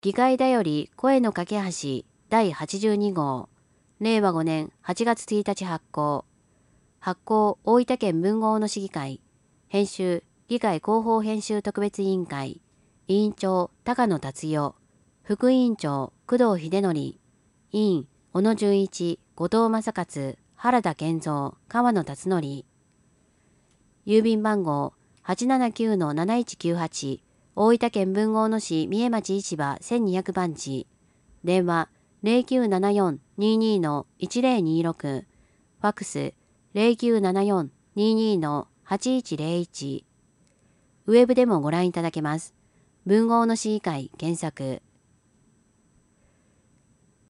議会だより声の架け橋第82号。令和5年8月1日発行。発行大分県豊後大野市議会。編集議会広報編集特別委員会。委員長高野達代。副委員長工藤秀則。委員小野純一、後藤正勝、原田健三、川野達則。郵便番号879-7198。大分県豊後大野市三重町市場1200番地。電話0974-22-1026。ファックス0974-22-8101。ウェブでもご覧いただけます。豊後大野市議会検索。